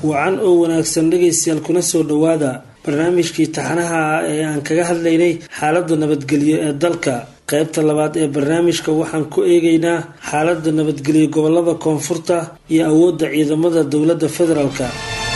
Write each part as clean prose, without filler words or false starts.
wacan oo wanaagsan dhageystayaal kuna soo dhawaada barnaamijkii taxanaha ee aan kaga hadlaynay xaaladda nabadgelyo ee dalka qaybta labaad ee barnaamijka waxaan ku eegaynaa xaaladda nabadgelyo gobolada koonfurta iyo awoodda ciidamada dowladda federaalka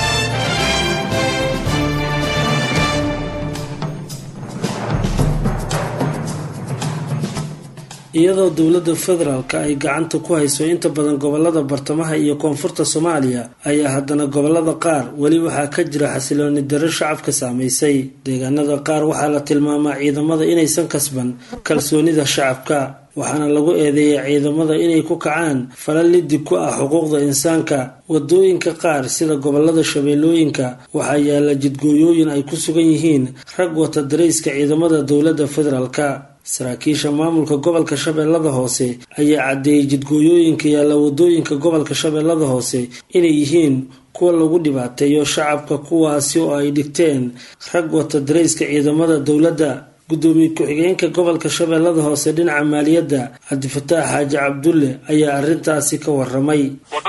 iyadoo dowladda federaalka ay gacanta ku hayso inta badan gobolada bartamaha iyo koonfurta Soomaaliya ayaa haddana gobolada qaar wali waxaa ka jira xasilooni darro shacabka saameysay deegaanada qaar waxaa la tilmaamaa ciidamada inaysan kasban kalsoonida shacabka waxaana lagu eedeeyay ciidamada inay ku kacaan falal lidib ku ah xuquuqda insaanka wadooyinka qaar sida gobolada shabeellooyinka waxaa yaala jidgooyooyin ay ku sugan yihiin rag wata dareyska ciidamada dowladda federaalka saraakiisha maamulka gobolka Shabeellada Hoose ayaa cadeeyay jidgooyooyinka yaala wadooyinka gobolka Shabeellada Hoose inay yihiin kuwa lagu dhibaateeyo shacabka kuwaasi oo ay dhigteen rag wata dareyska ciidamada dowladda gudoomiye ku-xigeenka gobolka Shabeellada Hoose dhinaca maaliyadda Cabdifataax Xaaji Cabdulle ayaa arintaasi ka waramay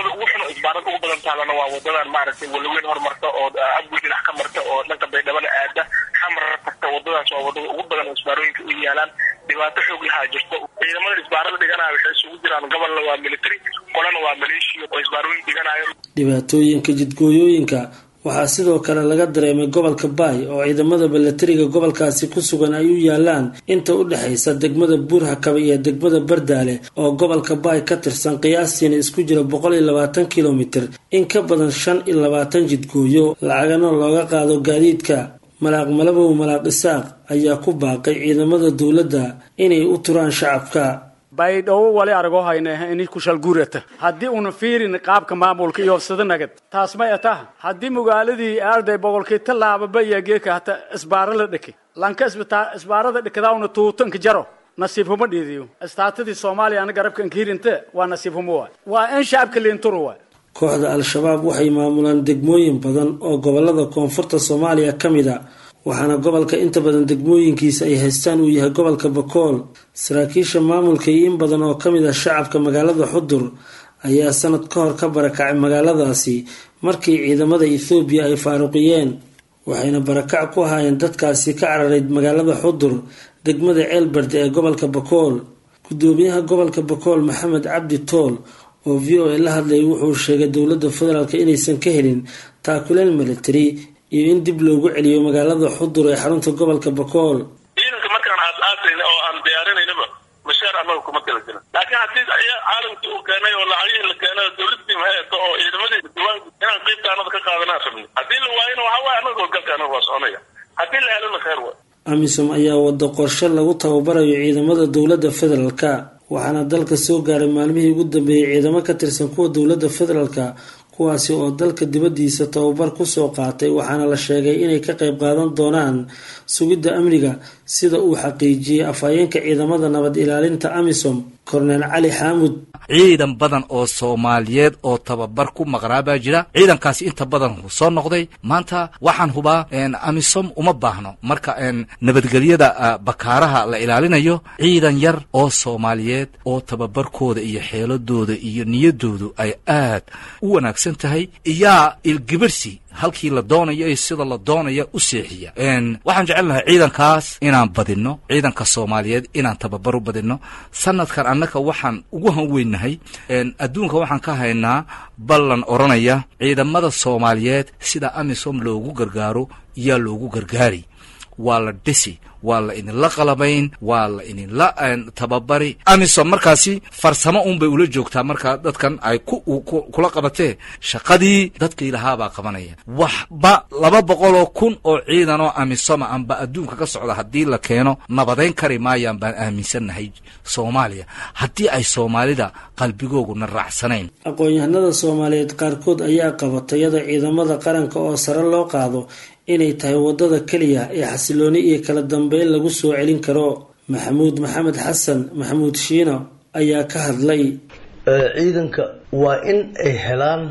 waa wadadan maaragtay walaweyn horumarta oo abgu dhinac ka marta oo dhanka baydhabo aada xamar tagta wadadaas oo wadada ugu badan isbaarooyinka u yaalaan dhibaato xoog leh jirto ciidamada isbaarada dhiganaya waxay isugu jiraan gobolna waa military qolana waa maleeshiya oo isbaarooyin dhiganayo dhibaatooyinka jidgooyooyinka waxaa sidoo kale laga dareemay gobolka Baay oo ciidamada militariga gobolkaasi ku sugan ay u yaalaan inta u dhaxaysa degmada Buurhakaba iyo degmada Bardaale oo gobolka Baay ka tirsan qiyaastii isku jira 120 kilomitir in ka badan 25 jidgooyo lacagana looga qaado gaadiidka malaaq Malabow Malaaq Isaaq ayaa ku baaqay ciidamada dowladda inay u turaan shacabka baydhabo wali argo hayna in ku shal guurata hadii uu fiirin qaabka maamulka iyo sidanaagad taas ma yata hadii magaaladii arday boqolkii talaaba bayageeka hata isbaara la dhikay lanka isbaarada dhikadaawna tuutanka jaro nasiibuma dhiidiyo istaatadii Soomaaliya ana garabkan kiirinta waa nasiibuma waa in shacabka leenturu waa kooxda al-shabaab waxay maamulaan degmooyin badan oo gobolada koonfurta Soomaaliya kamida waxaana gobolka inta badan degmooyinkiisa ay haystaan uu yahay gobolka Bakool saraakiisha maamulka in badan oo kamid ah shacabka magaalada Xudur ayaa sanad ka hor ka barakacay magaaladaasi markii ciidamada Ethiopia ay faaruqiyeen waxayna barakac ku hayeen dadkaasi ka cararay magaalada Xudur degmada Ceelbard ee gobolka Bakool gudoomiyaha gobolka Bakool Maxamed Cabdi Tool oo VOA la hadlay wuxuu sheegay dowladda federaalka inaysan ka helin taakuleen military iyo in dib loogu celiyo magaalada Xudur ee xarunta gobolka Bakool ciidanka markaan aasaasin oo aan diyaarinayno mashaar amagu kuma kala jirin laakiin hadii caalamku uu keenay oo lacag la keenay dowladda ma haysto oo ciidamada diwaan inaan qaybtaanada ka qaadanaa sabni hadii la waayno waxa waa anagu galkaana waa soconaya hadii la helana khayr waa amisom ayaa wada qorshe lagu tababarayo ciidamada dowladda federaalka waxaana dalka soo gaaray maalmihii ugu dambeeyay ciidamo ka tirsan kuwa dowladda federaalka kuwaasi oo dalka dibadiisa tababar ku soo qaatay waxaana la sheegay inay ka qayb qaadan doonaan sugidda amniga sida uu xaqiijiyay afhayeenka ciidamada nabad ilaalinta Amisom Colonel Cali Xaamud ciidan badan oo Soomaaliyeed oo tababar ku maqraaba jira ciidankaasi inta badan soo noqday maanta waxaan hubaa Amisom uma baahno marka nabadgelyada bakaaraha la ilaalinayo ciidan yar oo Soomaaliyeed oo tababarkooda iyo xeeladooda iyo niyadoodu ay aad u wanaagsan tahay iyaa ilgibirsi halkii la doonayo iyo sida la doonayo u seexiya waxaan jecelnahay ciidankaas inaan badino ciidanka Soomaaliyeed inaan tababar u badino sanadkan annaka waxaan ugu hanweynahay adduunka waxaan ka haynaa ballan oranaya ciidamada Soomaaliyeed sida Amisom loogu gargaaro iyo loogu gargaari waa la dhisi waa la in la qalabayn waa la in la tababari Amisom markaasi farsamo bay ula joogtaa marka dadkan ay kula qabatee shaqadii dadka ilaahaba qabanaya waxba 200,000 oo ciidan oo Amisom amba adduunka ka socda hadii la keeno nabadeyn kari maayaan baan aaminsanahay Soomaaliya hadii ay Soomaalida qalbigooda raacsanayn aqoon-yahanada Soomaaliyeed qaarkood ayaa qabatayada ciidamada qaranka oo sare loo qaado inay tahay wadada kaliya ee xasilooni iyo kala dambeyn lagu soo celin karo Maxamuud Maxamed Xasan Maxamuud Shiino ayaa ka hadlay ciidanka waa in ay helaan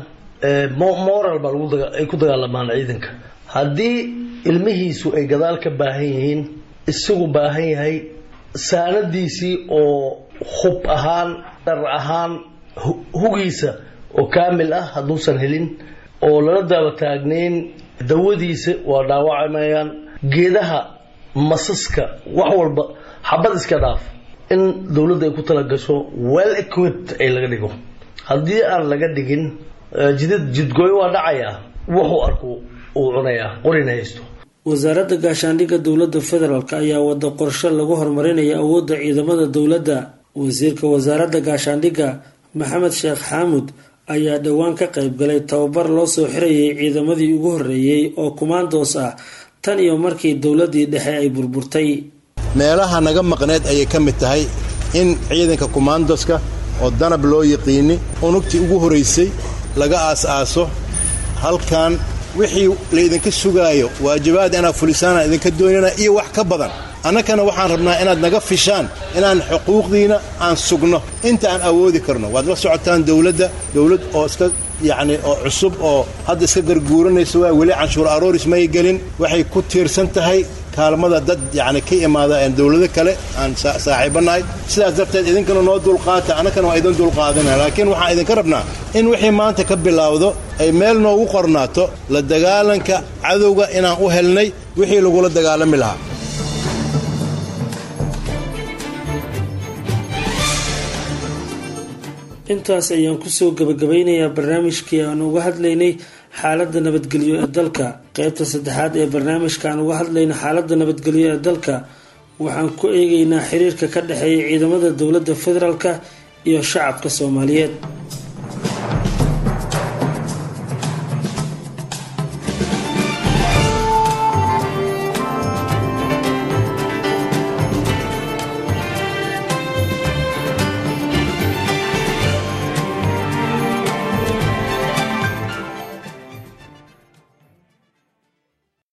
moral baa ay ku dagaalamaan ciidanka hadii ilmihiisu ay gadaal ka baahan yihiin isagu baahan yahay saanadiisii oo hub ahaan dar ahaan hugiisa oo kaamil ah haduusan helin oo lala daba taagnayn dawadiisa waa dhaawacamayaan geedaha masaska wax walba xabad iska dhaaf in dawladda ay ku tala gasho well equipped ay laga dhigo haddii aan laga dhigin jidgooyo waa dhacaya wuxuu arko uu cunayaa qorina haysto wasaaradda gaashaandhigga dowladda federaalk ayaa wada qorshe lagu horumarinayo awoodda ciidamada dowladda wasiirka wasaaradda gaashaandhigga maxamed sheekh xaamud ayaa dhowaan ka qayb galay tababar loo soo xirayay ciidamadii ugu horreeyey oo kumaandoos ah tan iyo markii dowladdii dhexe ay burburtay meelaha naga maqneed ayay ka mid tahay in ciidanka kumaandoska oo danab loo yiqiini unugtii ugu horaysay laga aas-aaso halkan wixii laydinka sugaayo waajibaad inaad fulisaana idinka doonana iyo wax ka badan annakana waxaan rabnaa inaad naga fishaan inaan xuquuqdiina aan sugno inta aan awoodi karno waad la socotaan dawlad oo iska yacni oo cusub oo hadda iska garguuranaysa waa weli canshuur arooris may gelin waxay ku tiirsan tahay kaalmada dad yacni ka imaada dawlado kale aan saaxiibanahay sidaas darteed idinkana noo dulqaata annakana waa idin dulqaadanaa laakiin waxaan idinka rabnaa in wixii maanta ka bilaawdo ay meel noogu qornaato la dagaalanka cadowga inaan u helnay wixii lagula dagaalami lahaa intaas ayaan kusoo gabagabeynayaa barnaamijkii aan uga hadlaynay xaaladda nabadgelyo ee dalka qaybta saddexaad ee barnaamijka aan uga hadlayna xaaladda nabadgelyo ee dalka waxaan ku eegaynaa xiriirka ka dhexeeya ciidamada dowladda federaalk iyo shacabka Soomaaliyeed.